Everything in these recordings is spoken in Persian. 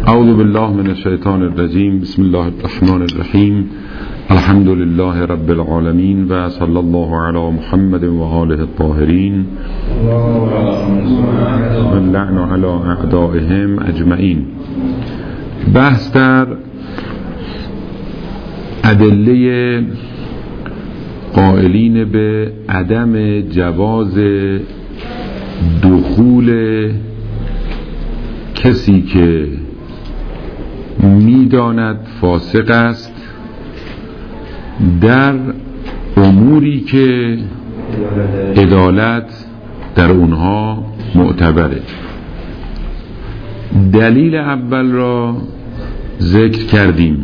اعوذ بالله من الشیطان الرجیم. بسم الله الرحمن الرحیم. الحمد لله رب العالمین و صلی الله علی محمد و آله الطاهرین و اللعن علی اعدائهم اجمعین. بحث در ادله قائلین به عدم جواز دخول کسی که میداند فاسق است در اموری که عدالت در اونها معتبره. دلیل اول را ذکر کردیم.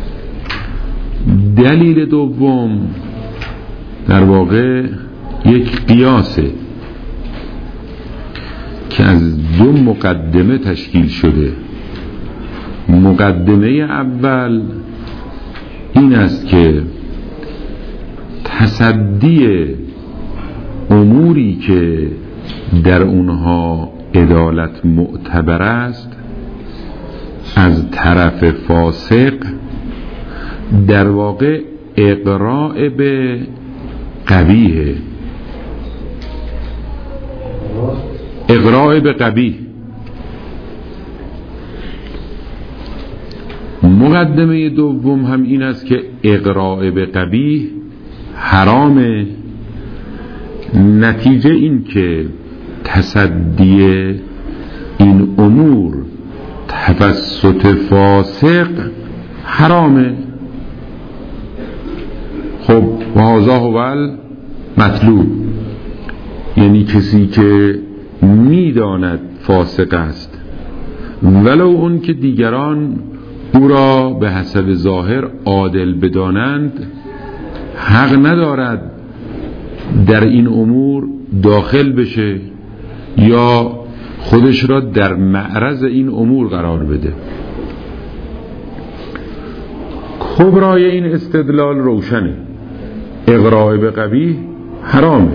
دلیل دوم در واقع یک قیاسه که از دو مقدمه تشکیل شده. مقدمه اول این است که تصدی اموری که در اونها عدالت معتبر است از طرف فاسق در واقع اقراء به قبیح، اقراء به قبیح. مقدمه دوم هم این است که اقراء به قبیح حرامه. نتیجه این که تصدی این امور توسط فاسق حرامه. خب و هذا هو المطلوب، یعنی کسی که میداند فاسق است ولو اون که دیگران او را به حسب ظاهر عادل بدانند، حق ندارد در این امور داخل بشه یا خودش را در معرض این امور قرار بده. کبرای این استدلال روشنه. اقراء به قبیح حرامه،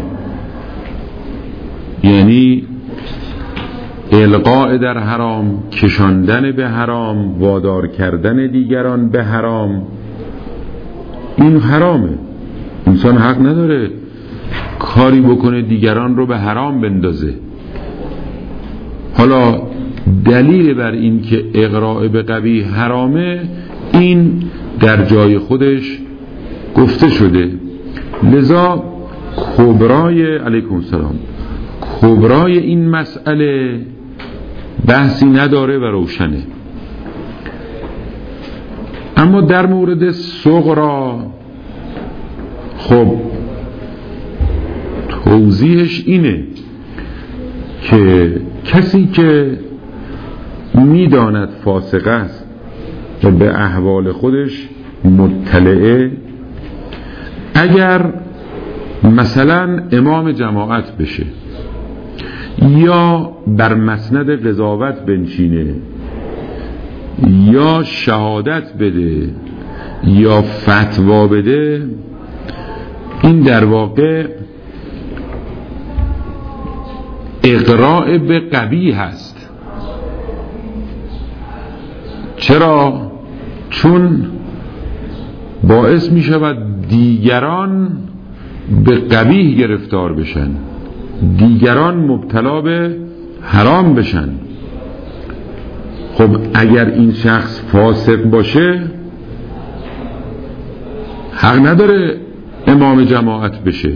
یعنی القاء در حرام، کشاندن به حرام، وادار کردن دیگران به حرام، این حرامه. انسان حق نداره کاری بکنه دیگران رو به حرام بندازه. حالا دلیل بر این که اقراء به قبیح حرامه این در جای خودش گفته شده. لذا کبرای علیکم السلام، کبرای این مسئله بحثی نداره و روشنه. اما در مورد صغرا خب توضیحش اینه که کسی که میداند فاسق است و به احوال خودش مطلعه، اگر مثلا امام جماعت بشه یا بر مسند قضاوت بنشینه یا شهادت بده یا فتوا بده، این در واقع اقراء به قبیح هست. چرا؟ چون باعث می شود دیگران به قبیح گرفتار بشن، دیگران مبتلا به حرام بشن. خب اگر این شخص فاسق باشه حق نداره امام جماعت بشه،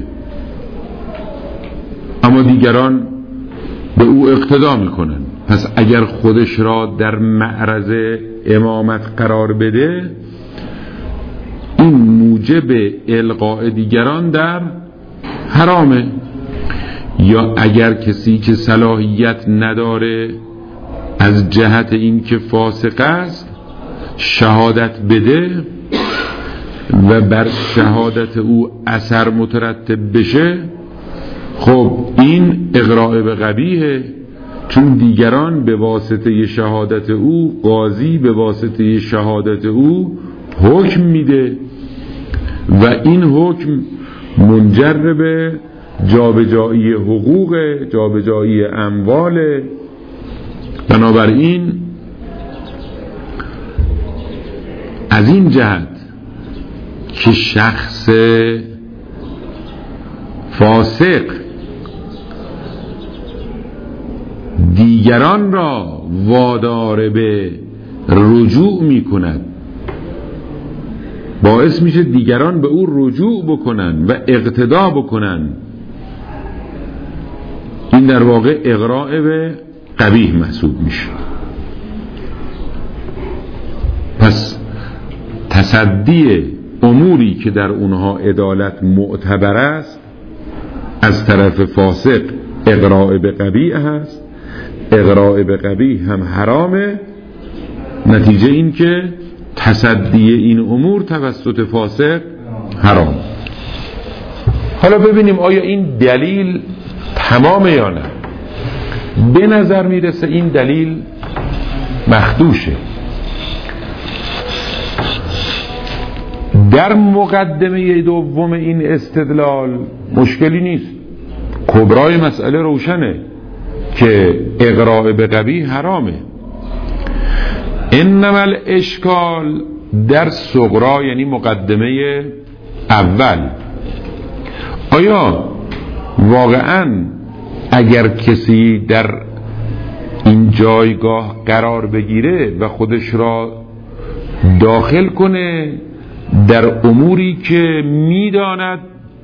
اما دیگران به او اقتدا میکنن. پس اگر خودش را در معرض امامت قرار بده، این موجب القاء دیگران در حرامه. یا اگر کسی که صلاحیت نداره از جهت این که فاسق است شهادت بده و بر شهادت او اثر مترتب بشه، خب این اقراء به قبیحه، چون دیگران به واسطه شهادت او، قاضی به واسطه شهادت او حکم میده و این حکم منجر به جابجایی حقوق، جابجایی اموال. بنابراین جهت که شخص فاسق دیگران را وادار به رجوع می کند، باعث میشه دیگران به او رجوع بکنن و اقتدا بکنن، این در واقع اغراء به قبیح محسوب میشه. پس تصدی اموری که در اونها عدالت معتبر است از طرف فاسق اغراء به قبیح هست، اغراء به قبیح هم حرامه. نتیجه این که تصدی این امور توسط فاسق حرام. حالا ببینیم آیا این دلیل تمامه یا نه. به نظر میرسه این دلیل مخدوشه. در مقدمه دوم این استدلال مشکلی نیست، کبرای مسئله روشنه که اغراء به قبیح حرامه. انما الاشکال در صغرا، یعنی مقدمه اول. آیا واقعا اگر کسی در این جایگاه قرار بگیره و خودش را داخل کنه در اموری که میداند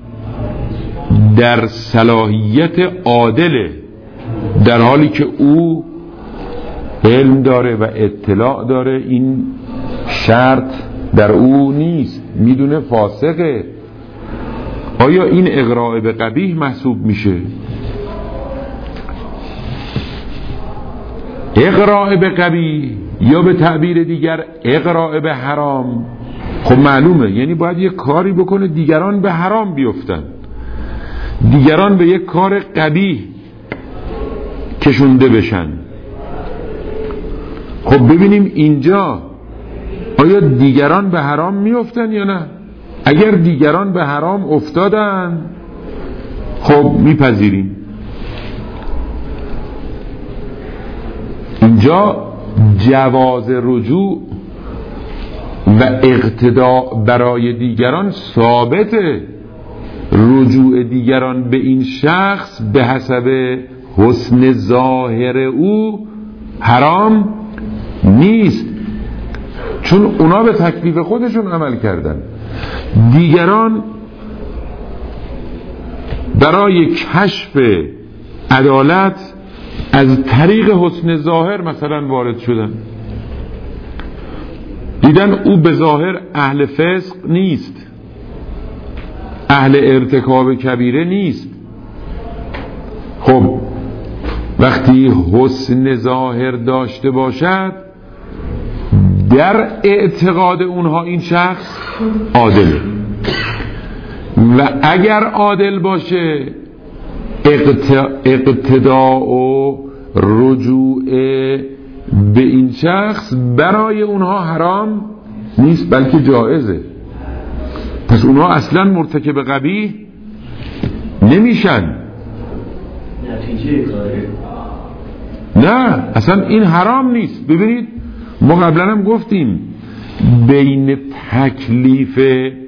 در صلاحیت عادله، در حالی که او علم داره و اطلاع داره این شرط در او نیست، میدونه فاسقه، آیا این اغراء به قبیح محسوب میشه؟ اغراء به قبیح یا به تعبیر دیگر اغراء به حرام، خب معلومه یعنی باید یک کاری بکنه دیگران به حرام بیفتن، دیگران به یک کار قبیح کشونده بشن. خب ببینیم اینجا آیا دیگران به حرام میفتن یا نه؟ اگر دیگران به حرام افتادن خب میپذیریم. اینجا جواز رجوع و اقتدا برای دیگران ثابته. رجوع دیگران به این شخص به حسب حسن ظاهر او حرام نیست، چون اونا به تکلیف خودشون عمل کردن. دیگران برای کشف عدالت از طریق حسن ظاهر مثلا وارد شدن، دیدن او به ظاهر اهل فسق نیست، اهل ارتکاب کبیره نیست. خب وقتی حسن ظاهر داشته باشد در اعتقاد اونها این شخص عادله، و اگر عادل باشه اقتداء و رجوع به این شخص برای اونها حرام نیست بلکه جایزه. پس اونها اصلا مرتکب قبیح نمیشن. نه اصلا این حرام نیست. ببینید ما قبلا هم گفتیم بین تکلیف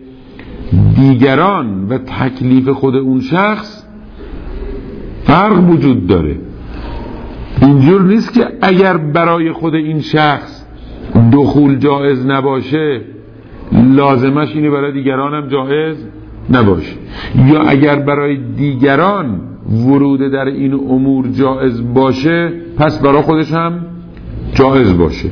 دیگران و تکلیف خود اون شخص فرق وجود داره. اینجور نیست که اگر برای خود این شخص دخول جایز نباشه لازمش اینه برای دیگران هم جایز نباشه، یا اگر برای دیگران ورود در این امور جایز باشه پس برای خودش هم جایز باشه.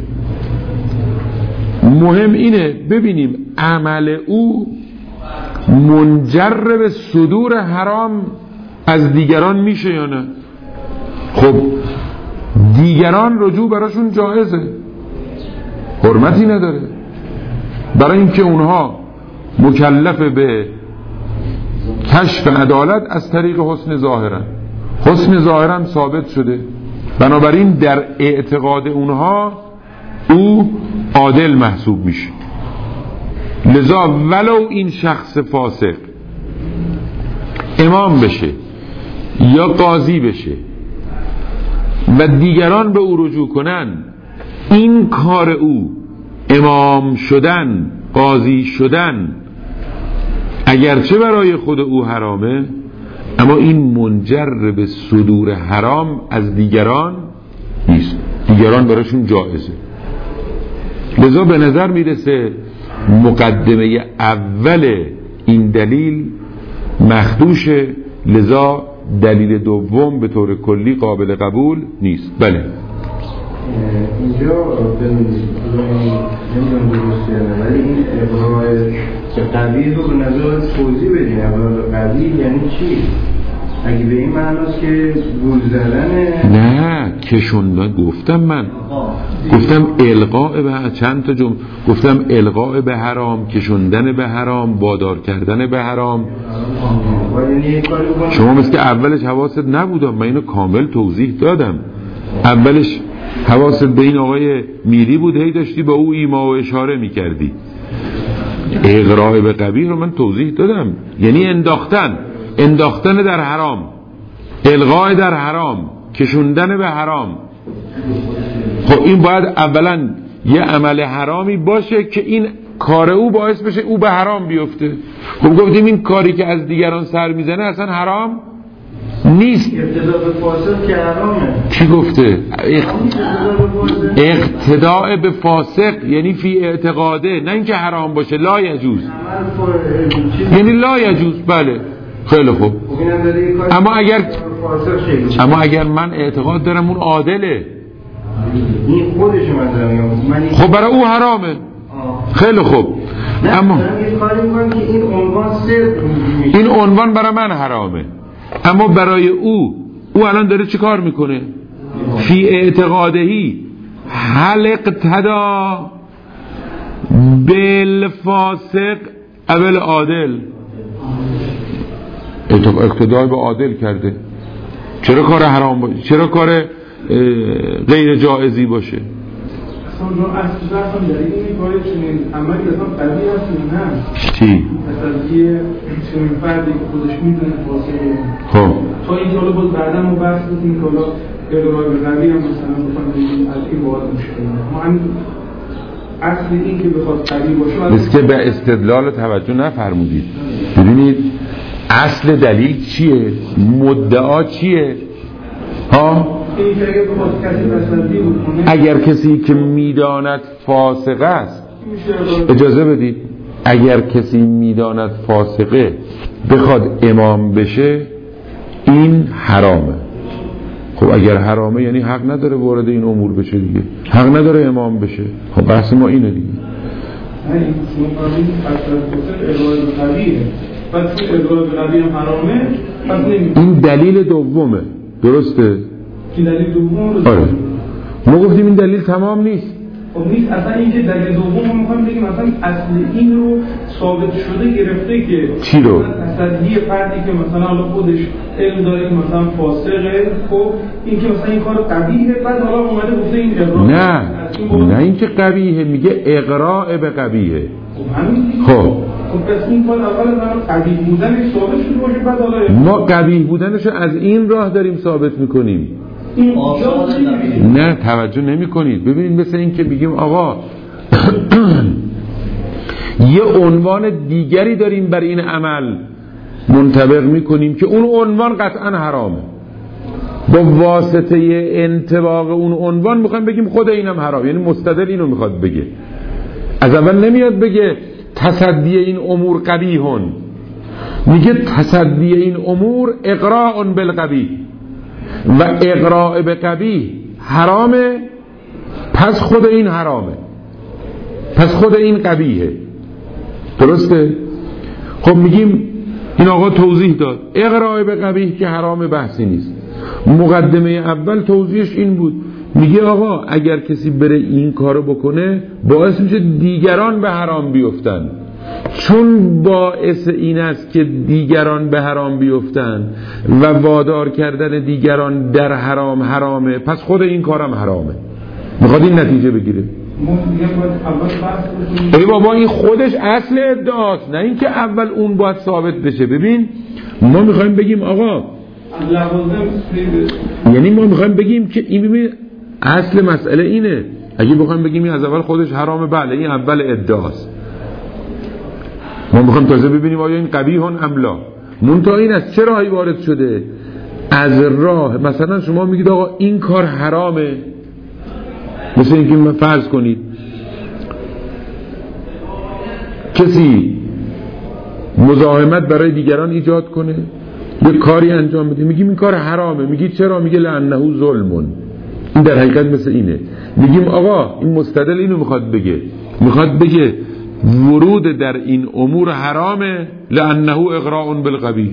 مهم اینه ببینیم عمل او منجر به صدور حرام از دیگران میشه یا نه. خب دیگران رجوع براشون جایزه، حرمتی نداره، برای اینکه اونها مکلف به کشف عدالت از طریق حسن ظاهرن، حسن ظاهرن ثابت شده، بنابراین در اعتقاد اونها او عادل محسوب میشه. لذا ولو این شخص فاسق امام بشه یا قاضی بشه و دیگران به او رجوع کنن، این کار او امام شدن قاضی شدن اگرچه برای خود او حرامه، اما این منجر به صدور حرام از دیگران نیست، دیگران براشون جایزه. لذا به نظر میرسه مقدمه اول این دلیل مخدوشه، لذا دلیل دوم به طور کلی قابل قبول نیست. بله اینجا نمیدونم درسته، ولی این اقرار قبیح رو به نظر توضیح بدین. اقرار قبیح یعنی چی؟ اگه به این معناست که گول زدنه، نه کشوندن. گفتم القاء به چند تا گفتم القاء به حرام، کشوندن به حرام، وادار کردن به حرام. شما مثل که اولش حواست نبودم، من اینو کامل توضیح دادم. اولش حواست به این آقای میری بود، هی داشتی با او ایما و اشاره میکردی. اقراء به قبیح رو من توضیح دادم، یعنی انداختن در حرام، الغاء در حرام، کشوندن به حرام. خب این باید اولا یه عمل حرامی باشه که این کار او باعث بشه او به حرام بیفته. خب گفتیم این کاری که از دیگران سر میزنه اصلا حرام نیست. اقتداء به فاسق که حرامه. کی گفته؟ اقتداء به فاسق یعنی فی اعتقاده، نه اینکه حرام باشه. لا یجوز یعنی لا یجوز. بله خیلی خوب. اما اگر من اعتقاد دارم اون عادله، این خودش من خب برای او حرامه. خیلی خوب. اما این عنوان برای من حرامه، اما برای او الان داره چی کار میکنه؟ فی اعتقادهی هل اقتدا بالفاسق اول عادل، اقتدای به عادل کرده. چرا کار حرام باشه؟ چرا کار غیر جائزی باشه؟ اصلا اصلا داره این کاری چنین عملی اصلا قوی هست یا نه؟ چی؟ مثلا یه چنین فردی که خودش میدونه فاسقه، خب تا این حالا باز بعدا ما بحث بکنیم که حالا اقرار به قوی هم مثلا بخوام از این باید مشکل نه، ما همین اصل این که بخواد قوی باشه بس که به استدلال توجه نفرمودید. ببینید اصل دلیل چیه؟ مدعا چیه؟ ها؟ اگر کسی که میداند فاسق است، اجازه بدید، اگر کسی میداند فاسقه بخواد امام بشه این حرامه. خب اگر حرامه یعنی حق نداره وارد این امور بشه دیگه، حق نداره امام بشه. خب بحث ما اینه دیگه. این دلیل دومه، درسته؟ این دلیل دوم. آره ما گفتیم این دلیل تمام نیست. خب نیست اصلا. این که دلیل دوم ما میخوایم بگیم مثلا اصل این رو ثابت شده گرفته که چی رو؟ مثلا یه فردی که مثلا حالا خودش علم داره که مثلا فاسقه، خب این که مثلا این کار قبیحه، بعد حالا اومده گفته این اقرار. نه این که قبیحه، میگه اقراء به قبیحه. خب خب این کار اول من قبیح بودنش ثابت شده باشه، بعد حالا ما قبیح بودنش رو از این راه داریم ثابت میکنیم. نه توجه نمی کنید. ببینید مثل این که بگیم آقا یه عنوان دیگری داریم بر این عمل منطبق میکنیم که اون عنوان قطعا حرامه، با واسطه انطباق اون عنوان میخوایم بگیم خود اینم حرام، یعنی مستدل اینو میخواد بگه. از اول نمیاد بگه تصدی این امور قبیحون، میگه تصدی این امور اقراء بالقبیح و اقراء به قبیح حرامه، پس خود این حرامه، پس خود این قبیحه. درسته؟ خب میگیم این آقا توضیح داد اقراء به قبیح که حرام بحثی نیست. مقدمه اول توضیحش این بود، میگه آقا اگر کسی بره این کارو بکنه باعث میشه دیگران به حرام بیفتن، چون باعث این است که دیگران به حرام بیفتن و وادار کردن دیگران در حرام حرامه، پس خود این کارم حرامه. میخواد این نتیجه بگیره. ای بابا این خودش اصل ادعاست، نه اینکه اول اون باید ثابت بشه. ببین ما میخوایم بگیم آقا، یعنی ما میخوایم بگیم که این، ببین اصل مسئله اینه، اگه بخوایم بگیم این از اول خودش حرامه، بله این اول ادعاست، ما میخوایم تازه ببینیم آیا این قبیح ام لا. منتها این از چه راهی وارد شده؟ از راه مثلا شما میگید آقا این کار حرامه، مثل اینکه فرض کنید کسی مزاحمت برای دیگران ایجاد کنه، یه کاری انجام بده، میگیم این کار حرامه. میگی چرا؟ میگه لانه ظلمون. این در حقیقت مثل اینه. میگیم آقا این مستدل اینو میخواد بگه ورود در این امور حرامه لانه اغراء بالقبیح.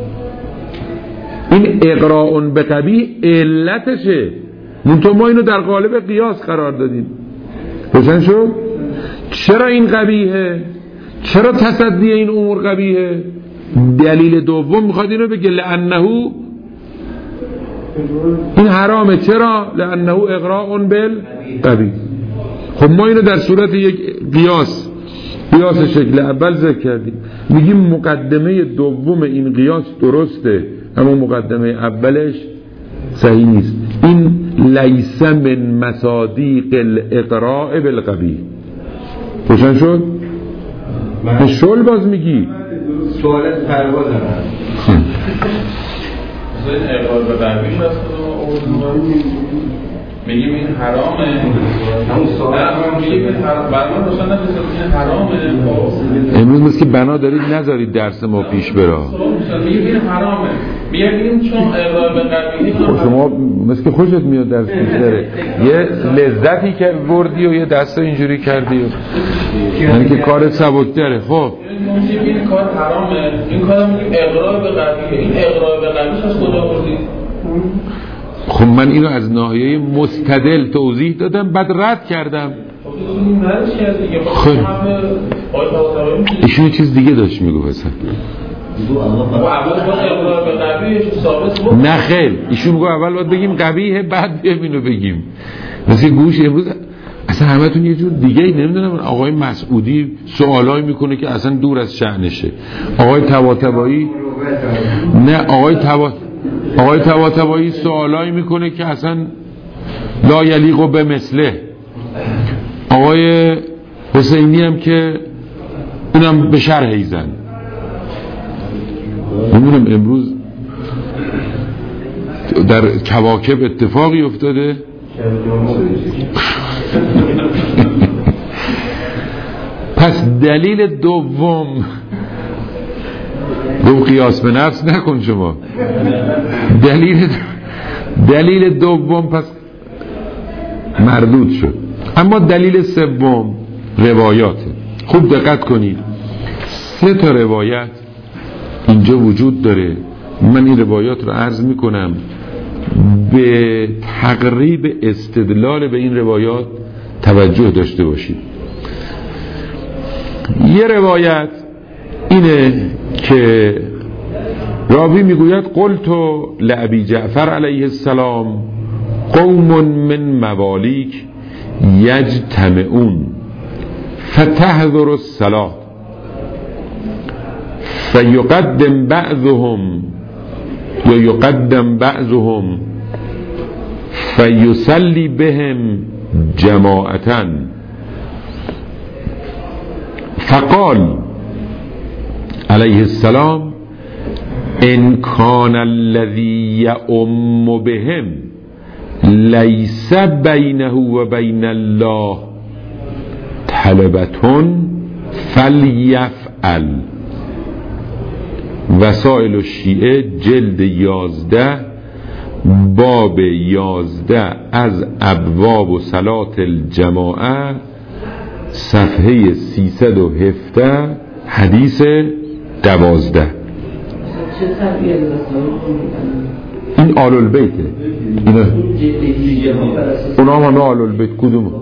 این اغراء بقبیح علتشه، منتها ما اینو در قالب قیاس قرار دادیم. روشن شد؟ چرا این قبیحه؟ چرا تصدی این امور قبیحه؟ دلیل دوم میخواد اینو بگه لانه این حرامه. چرا؟ لانه اغراء بالقبیح. خب ما اینو در صورت یک قیاس شکل اول ذکر کردیم، میگیم مقدمه دوم این قیاس درسته اما مقدمه اولش صحیح نیست. این لیس من مصادیق الاغراء بالقبیح. روشن شد؟ شل باز میگی سوالت پرواز هم این اغراء بالقبیح هست میگیم این حرامه. همون سوال میگیم این حرامه روشن نمیشه این حرامه. امروز مثل که بنا دارید نذارید درس ما پیش بره. میگیم این حرامه، میگیم چون اغراء بالقبیح شما مثل که خوشت میاد درس پیش بره، یه لذتی که بردی و یه دست اینجوری کردی یعنی که کار سبک‌تره. خب این کار حرامه، این کارو میگیم اغراء بالقبیح. این اغراء بالقبیح از کجا بردی؟ خب من اینو از ناحیه مستدل توضیح دادم بعد رد کردم. خب ایشون چیز دیگه داشت میگو بسن. نه خیل ایشون میگو اول باید بگیم قبیحه بعد ببینو بگیم. مثل گوش امروز اصلا همتون یه جور دیگه ای. نمیدونم آقای مسعودی سوالایی میکنه که اصلا دور از شأنشه. آقای طباطبایی نه آقای طباطبایی سوالایی میکنه که اصلا لا یلیق به مثله. آقای حسینی هم که اونم به شرح ایزن. نمیدونم امروز در کواکب اتفاقی افتاده. پس دلیل دوم رو قیاس به نفس نکن شما. دلیل دوم پس مردود شد. اما دلیل سوم روایاته. خوب دقت کنید 3 تا روایت اینجا وجود داره. من این روایات رو عرض میکنم به تقریب استدلال به این روایات توجه داشته باشید. یه روایت اینه که راوی میگوید قلت لابی جعفر علیه السلام قوم من موالیک یجتمعون فتحضر الصلاة فیقدم بعضهم فیصلی بهم جماعتا فقال علیه السلام ان کان الذی یؤم بهم لیس بینه و بین الله طلبتون فلیفعل. وسائل الشیعه جلد 11 باب 11 از ابواب صلات الجماعه صفحه 317 حدیث 12. این آل البیته. اونا همه آل البیت. کدوم؟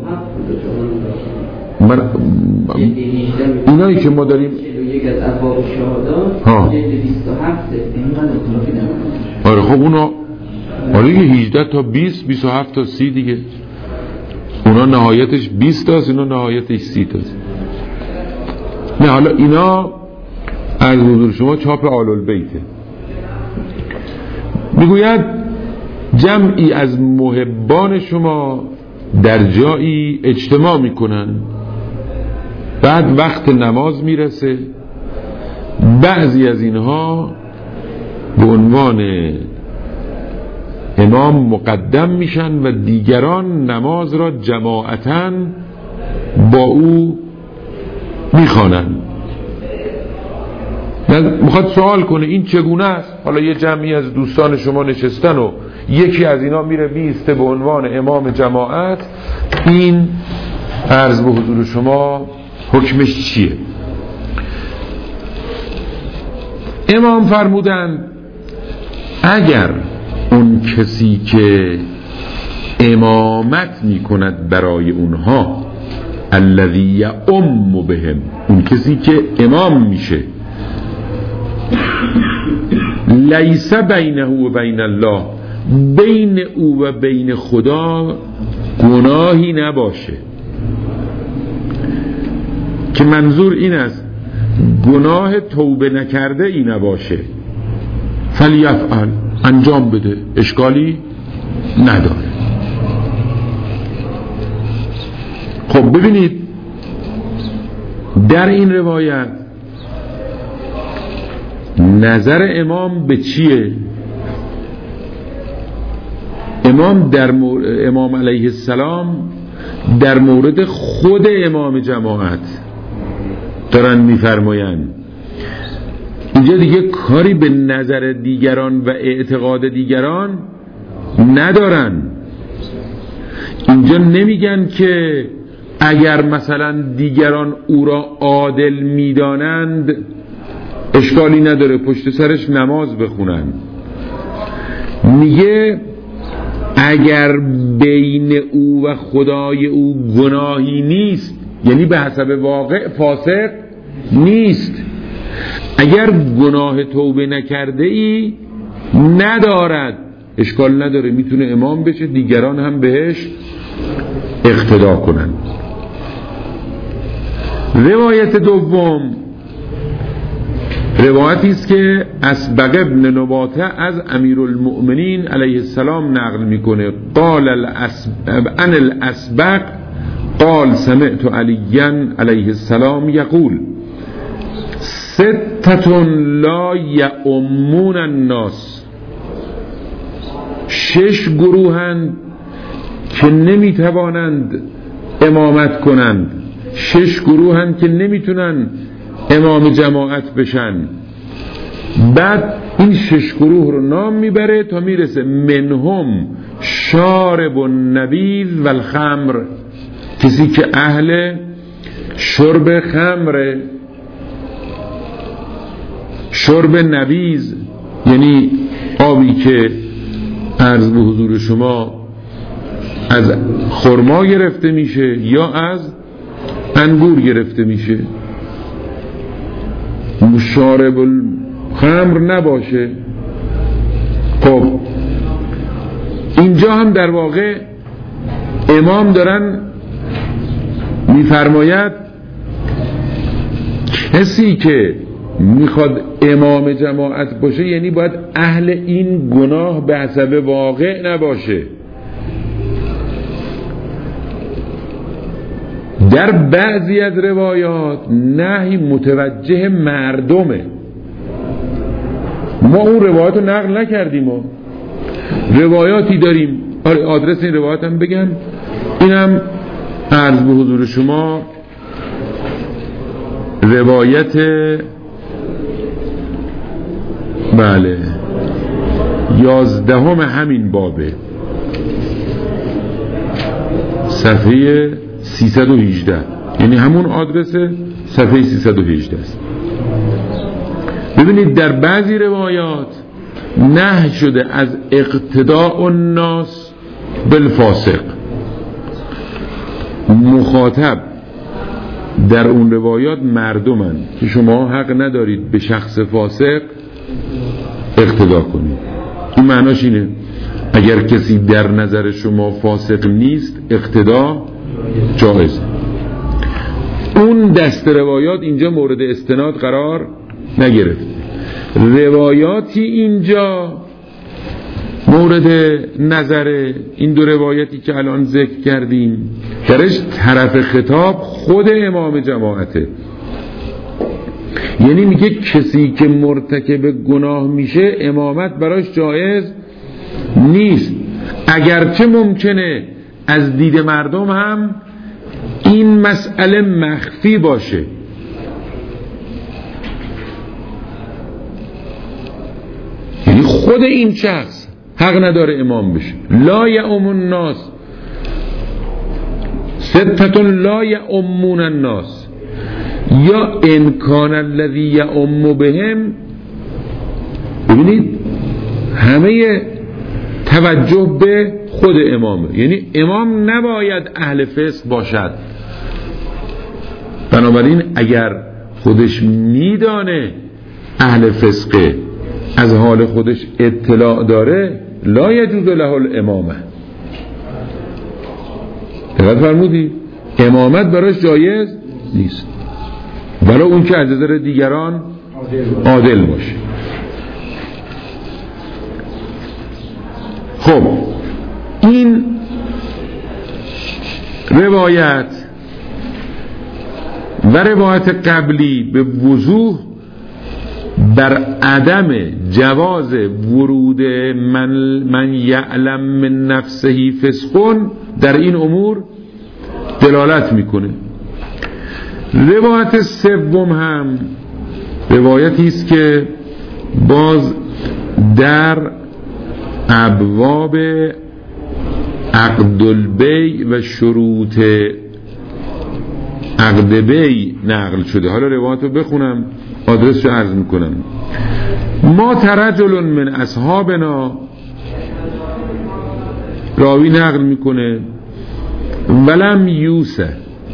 اینایی که ما داریم از ابواب شهادات جلد 27 آره خب اونا آره 18 تا 20 27 تا 30 دیگه. اونا نهایتش 20 تاست، اینا نهایتش 30 تاست. نه حالا اینا از حضور شما چاپ آل البیته. میگوید جمعی از محبان شما در جایی اجتماع میکنن، بعد وقت نماز میرسه بعضی از اینها به عنوان امام مقدم میشن و دیگران نماز را جماعتاً با او میخوانند. میخواد سوال کنه این چگونه است؟ حالا یه جمعی از دوستان شما نشستن و یکی از اینا میره بیسته به عنوان امام جماعت، این عرض به حضور شما حکمش چیه؟ امام فرمودند اگر اون کسی که امامت میکند برای اونها، الذی یؤم بهم، اون کسی که امام میشه، لیس بینه و بین الله، بین او و بین خدا گناهی نباشه، که منظور این است گناه توبه نکرده ای نباشه، فلیفعل، انجام بده، اشکالی نداره. خب ببینید در این روایت نظر امام به چیه؟ امام علیه السلام در مورد خود امام جماعت دارن میفرمایند اینجا دیگه کاری به نظر دیگران و اعتقاد دیگران ندارن. اینجا نمیگن که اگر مثلا دیگران او را عادل میدانند اشکالی نداره پشت سرش نماز بخونن. میگه اگر بین او و خدای او گناهی نیست، یعنی به حسب واقع فاسق نیست، اگر گناه توبه نکرده ای ندارد، اشکال نداره، میتونه امام بشه، دیگران هم بهش اقتدا کنن. روایت دوم روایتی است که اسبغ ابن نباته از امیرالمؤمنین علیه السلام نقل میکنه. قال عن الاسبغ قال سمعت علیا علیه السلام یقول ستة لا یؤمون الناس، 6 گروهند که نمیتوانند امامت کنند، 6 گروهند که نمیتونن امام جماعت بشن. بعد این 6 گروه رو نام میبره تا میرسه منهم شارب النبیذ و الخمر، کسی که اهل شرب خمره. شرب نبیذ یعنی آبی که عرض به حضور شما از خرما گرفته میشه یا از انگور گرفته میشه، شارب الخمر نباشه. خب اینجا هم در واقع امام دارن میفرماید کسی که میخواد امام جماعت باشه یعنی باید اهل این گناه به حسب واقع نباشه. در بعضی از روایات نهی متوجه مردمه. ما اون روایات رو نقل نکردیم، ما روایاتی داریم. آدرس این روایات هم بگم، اینم عرض به حضور شما روایت 11 همین بابه، صفحه 318، یعنی همون آدرس صفحه 318 است. ببینید در بعضی روایات نهی شده از اقتداء الناس بالفاسق. مخاطب در اون روایات مردمن که شما حق ندارید به شخص فاسق اقتدا کنید. این معناش اینه اگر کسی در نظر شما فاسق نیست اقتدا جایزه. اون دست روایات اینجا مورد استناد قرار نگرفت. روایاتی اینجا مورد نظر این دو روایتی که الان ذکر کردیم درش طرف خطاب خود امام جماعته. یعنی میگه کسی که مرتکب گناه میشه امامت براش جایز نیست، اگرچه ممکنه از دید مردم هم این مسئله مخفی باشه. یعنی خود این شخص حق نداره امام بشه. لا یؤم الناس ستة لا یؤمون الناس، یا ان کان الذی یؤم بهم. ببینید همه توجه به خود امامه، یعنی امام نباید اهل فسق باشد. بنابراین اگر خودش میدانه اهل فسقه، از حال خودش اطلاع داره، لا یجوز له الامامه. دقت فرمودی؟ امامت براش جایز نیست، برای اون که از نظر دیگران عادل باشه. خب این روایت و روایت قبلی به وضوح بر عدم جواز ورود من یعلم من نفسه فسقون در این امور دلالت میکنه. روایت سوم هم روایتی است که باز در ابواب عقد البیع و شروط عقد بیع نقل شده. حالا روایت رو بخونم، آدرس رو عرض میکنم. ما ترجل من اصحابنا، راوی نقل میکنه، ولم یوسه،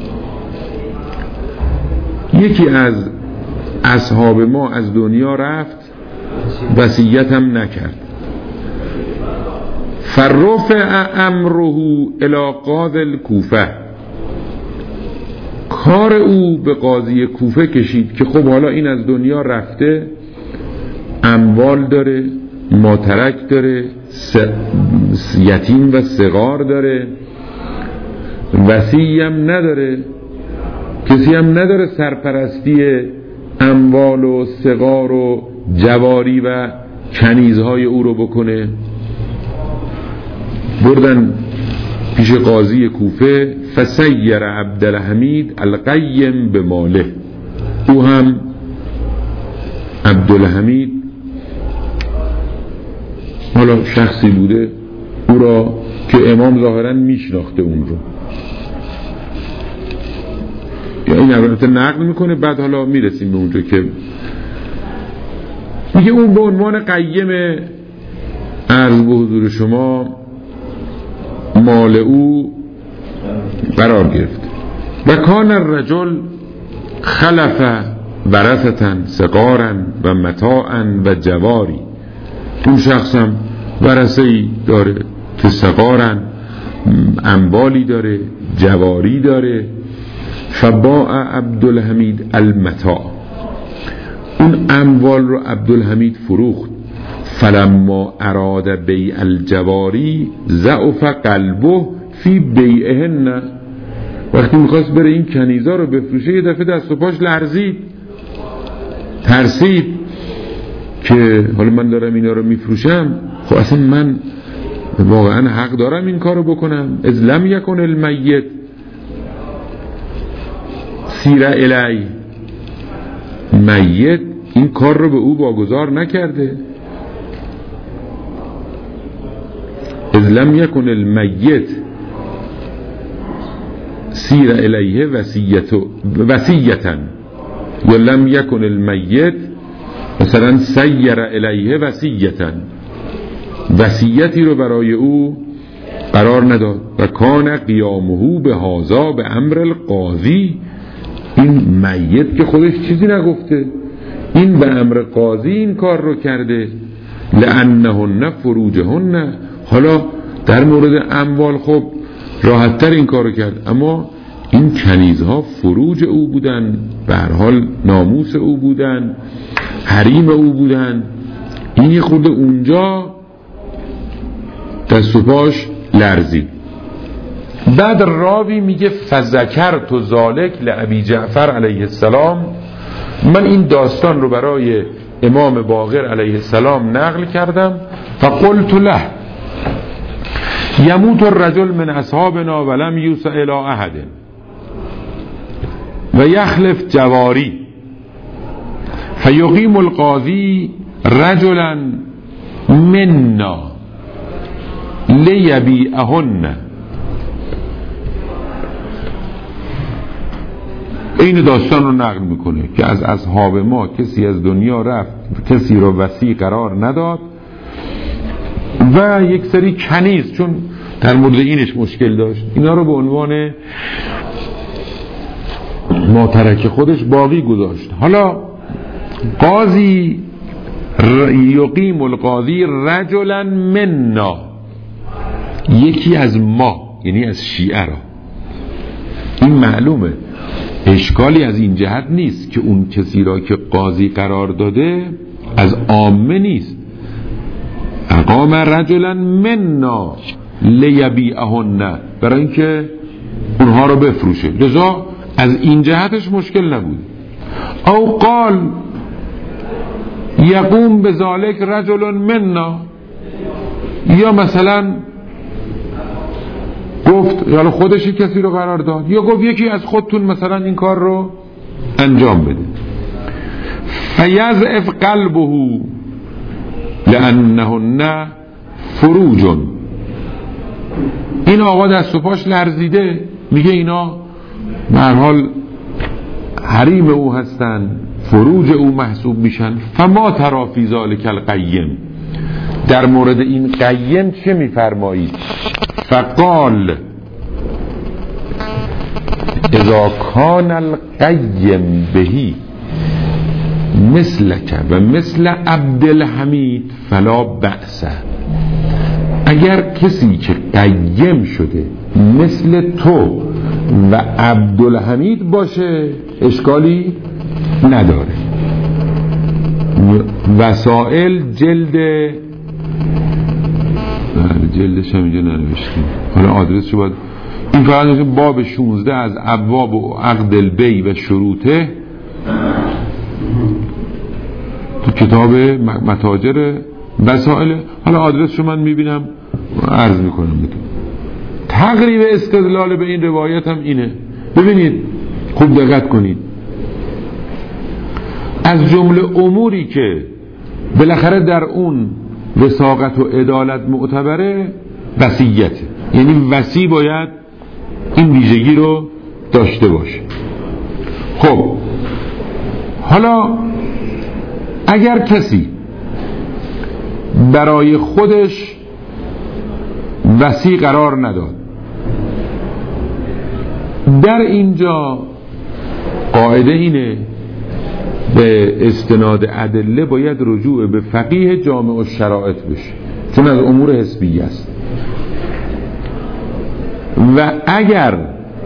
یکی از اصحاب ما از دنیا رفت، وصیت هم نکرد. فرفع امره الی قاضی الکوفه، کار او به قاضی کوفه کشید که خب حالا این از دنیا رفته، اموال داره، ماترک داره، یتیم و صغار داره، وصی هم نداره، کسی هم نداره سرپرستی اموال و صغار و جواری و کنیزهای او رو بکنه. بردن پیش قاضی کوفه، فسیر عبدالحمید القیم به ماله. او هم عبدالحمید حالا شخصی بوده او را که امام ظاهرا میشناخته اون رو، یا این البته نقل میکنه، بعد حالا میرسیم به اونجا که میگه اون به عنوان قیم عرض به حضور شما مال او قرار گرفت. و کان الرجل خلف ورثة صغارا و متاعا و جواری، اون شخص هم ورثه‌ای داره که صغارا، اموالی داره، جواری داره. فباع عبدالحمید المتاع، اون اموال رو عبدالحمید فروخت. فلما اراد بیع الجواری ضعف قلبه فی بیعهن، وقتی میخواست بره این کنیزا رو بفروشه یه دفعه دست و پاش لرزید، ترسید که حالا من دارم اینا رو میفروشم، خب اصلا من واقعا حق دارم این کار رو بکنم؟ از لم یکن المیت سیر الی، میت این کار رو به او واگذار نکرده. از لم یکن المیت سیر الیه وصیتا، یا لم یکن المیت مثلا سیر الیه وصیتا، وصیتی رو برای او قرار نداد. و کان قیامه به هذا به امر القاضی، این میت که خودش چیزی نگفته، این به امر قاضی این کار رو کرده. لانهن فروجهن، حالا در مورد اموال خب راحت‌تر این کار رو کرد، اما این کنیزها فروج او بودن، به هر حال ناموس او بودن، حریم او بودن. این یه خورده اونجا دست و پاش لرزید. بعد راوی میگه فذکرت ذالک لابی جعفر علیه السلام، من این داستان رو برای امام باقر علیه السلام نقل کردم. فقلت له یموت الرجل من اصحابنا ولم یوسع الی احد و یخلف جواری فیقیم القاضی رجلا منا لیبیعهن. این داستان رو نقل میکنه که از اصحاب ما کسی از دنیا رفت، کسی رو وصی قرار نداد و یک سری کنیز، چون در مورد اینش مشکل داشت، اینا رو به عنوان ماترک خودش باقی گذاشت. حالا قاضی یقیم القاضی رجلا منا، یکی از ما، یعنی از شیعه را. این معلومه اشکالی از این جهت نیست که اون کسی را که قاضی قرار داده از عامه نیست. اقام رجلا منا لیبیعهن، برای اینکه اونها رو بفروشه، لذا از این جهتش مشکل نبود. او قال یقوم بذالک رجل منا، یا مثلا گفت یا خودش کسی رو قرار داد، یا گفت یکی از خودتون مثلا این کار رو انجام بده. فیضعف قلبه لانهن فروج. این آقا دست و پاش لرزیده، میگه اینا به هر حال حریم او هستن، فروج او محسوب میشن. فما ترى فی ذلک القیم، در مورد این قیم چه میفرمایید؟ فقال اذا کان القیم بهی مثلک و مثل عبدالحمید فلا بأس. اگر کسی که قیم شده مثل تو و عبدالحمید باشه اشکالی نداره. وسائل جلدش هم اینجا ننوشتیم، حالا آدرس شو باید این فقط باب 16 از ابواب و عقد البی و شروطه تو کتاب متاجر وسائل. حالا آدرس رو من میبینم عرض میکنم بهتون. تقریب استدلال به این روایت هم اینه. ببینید خوب دقت کنید، از جمله اموری که بالاخره در اون وثاقت و عدالت معتبره وصیته، یعنی وصی باید این ویژگی رو داشته باشه. خب حالا اگر کسی برای خودش وصی قرار نداد، در اینجا قاعده اینه به استناد ادله باید رجوع به فقیه جامع الشرائط بشه، چون از امور حسبیه است. و اگر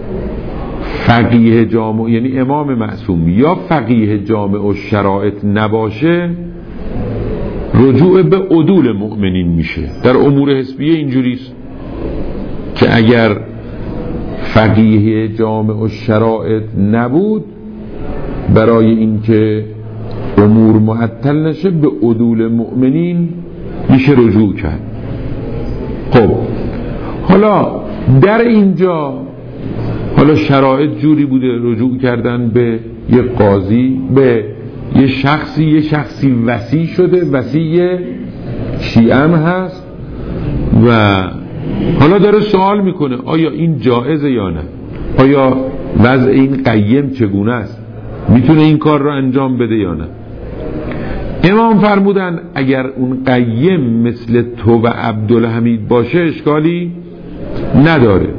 فقیه جامع یعنی امام معصوم یا فقیه جامع الشرائط نباشه، رجوع به عدول مؤمنین میشه. در امور حسبیه اینجوریست که اگر فقیه جامع الشرائط نبود، برای اینکه امور معطل نشه به عدول مؤمنین میشه رجوع کرد. خب حالا در اینجا حالا شرایط جوری بوده رجوع کردن به یه قاضی، به یه شخصی وصی شده، وصی شیعه هم هست و حالا داره سوال میکنه آیا این جایزه یا نه، آیا وضع این قیم چگونه است، میتونه این کار رو انجام بده یا نه. امام فرمودن اگر اون قیم مثل تو و عبدالحمید باشه اشکالی نداره.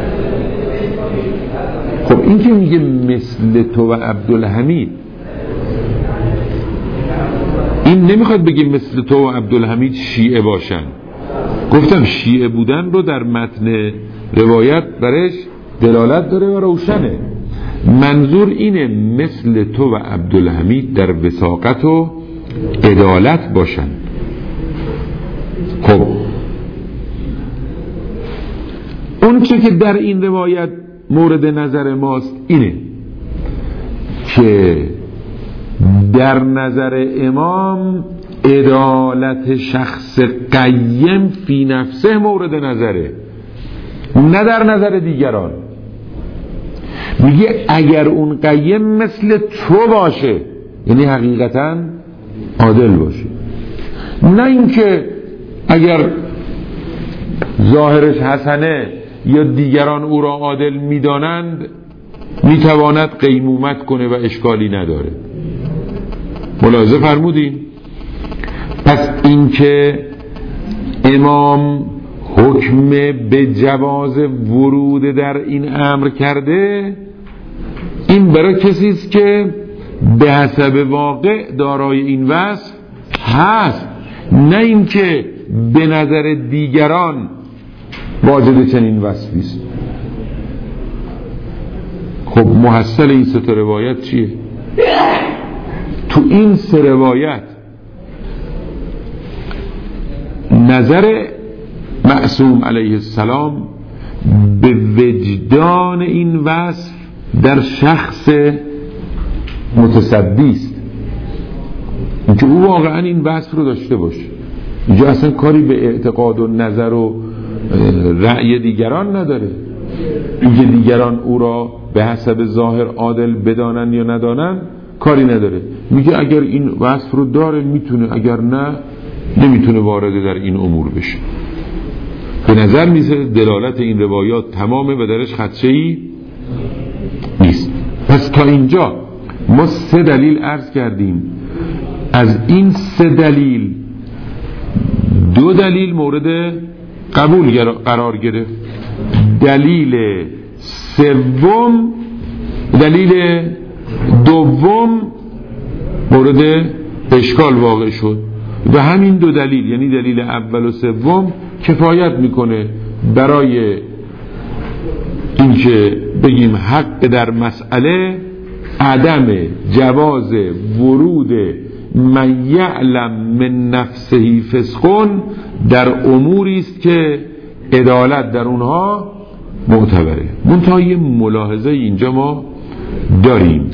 خب این که میگه مثل تو و عبدالحمید، این نمیخواد بگه مثل تو و عبدالحمید شیعه باشن. گفتم شیعه بودن رو در متن روایت برش دلالت داره و روشنه. منظور اینه مثل تو و عبدالحمید در وثاقت و عدالت باشن. خب اون چه که در این روایت مورد نظر ماست اینه که در نظر امام عدالت شخص قیم فی نفسه مورد نظره، نه در نظر دیگران. میگه اگر اون قیم مثل تو باشه، یعنی حقیقتا عادل باشه، نه اینکه اگر ظاهرش حسنه یا دیگران او را عادل میدانند میتواند قیمومت کنه و اشکالی نداره. ملاحظه فرمودین؟ پس اینکه امام حکم به جواز ورود در این امر کرده، این برای کسی است که به حسب واقع دارای این وصف هست، نه اینکه به نظر دیگران واجد چنین وصفی است. خب محصل این سه تا روایت چیه؟ تو این سه روایت نظر معصوم علیه السلام به وجدان این وصف در شخص متصدی است، اینکه او واقعا این وصف رو داشته باشه. اینجا اصلا کاری به اعتقاد و نظر و رأی دیگران نداره، اینکه دیگران او را به حسب ظاهر عادل بدانن یا ندانن کاری نداره. میگه اگر این وصف رو داره میتونه، اگر نه نمیتونه وارد در این امور بشه. به نظر میسه دلالت این روایات تمامه و درش خدشه‌ای نیست. پس تا اینجا ما 3 دلیل عرض کردیم. از این 3 دلیل 2 دلیل مورد قبول قرار گرفت، دلیل دوم مورد اشکال واقع شد و همین 2 دلیل، یعنی دلیل اول و سوم کفایت میکنه برای اینکه بگیم حق در مسئله عدم جواز ورود من یعلم من نفسه فسقون در اموری است که عدالت در اونها معتبره. منتها یه ملاحظه اینجا ما داریم،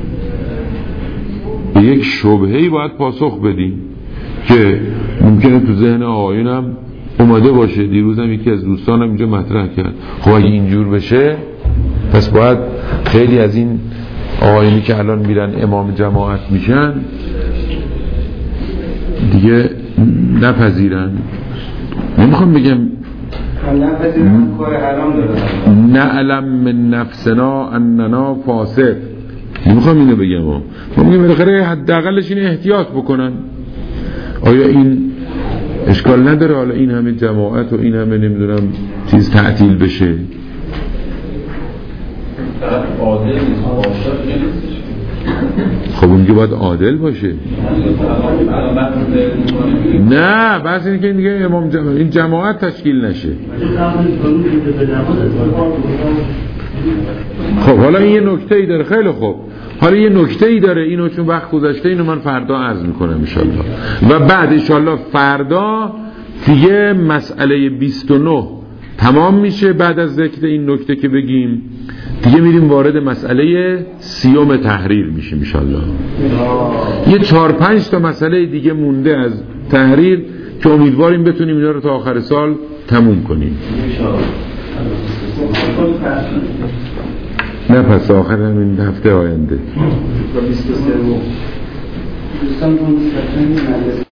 به یک شبهه‌ای باید پاسخ بدیم که ممکنه تو ذهن آقایونم اومده باشه. دیروزم یکی از دوستانم اینجا مطرح کرد، خب اگه اینجور بشه پس باید خیلی از این آقایونی که الان میرن امام جماعت میشن دیگه نپذیرن. نمیخوام بگم نعلم من نفسنا اننا فاسق، نمیخوام اینو بگم، ما میگم بالاخره حداقلش اینه احتیاط بکنن. آیا این اشکال نداره حالا این همه جماعت و این همه نمیدونم چیز تعطیل بشه؟ خب اون که باید عادل باشه. نه بس اینه که دیگه امام این جماعت تشکیل نشه. خب حالا این یه نکته‌ای داره. خیلی خوب، حالا یه نکته‌ای داره، اینو چون وقت گذشته اینو من فردا عرض میکنم انشالله. و بعد انشالله فردا دیگه مسئله 29 تمام میشه. بعد از ذکر این نکته که بگیم دیگه میریم وارد مسئله 30 تحریر میشیم انشالله. یه 4-5 تا مسئله دیگه مونده از تحریر که امیدواریم بتونیم اینا رو تا آخر سال تموم کنیم. نه پس آخر همین هفته آینده.